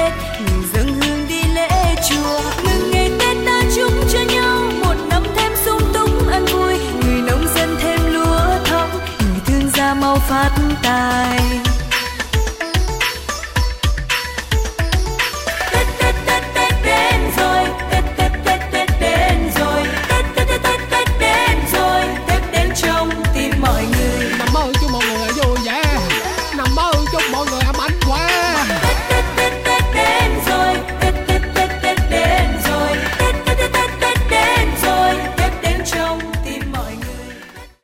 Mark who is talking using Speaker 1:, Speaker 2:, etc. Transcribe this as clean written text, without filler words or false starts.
Speaker 1: Tết, người dâng hương đi lễ chùa. Mừng ngày Tết ta chúc cho nhau một năm thêm sung túc an vui, người nông dân thêm lúa thóc, người thương gia mau phát tài.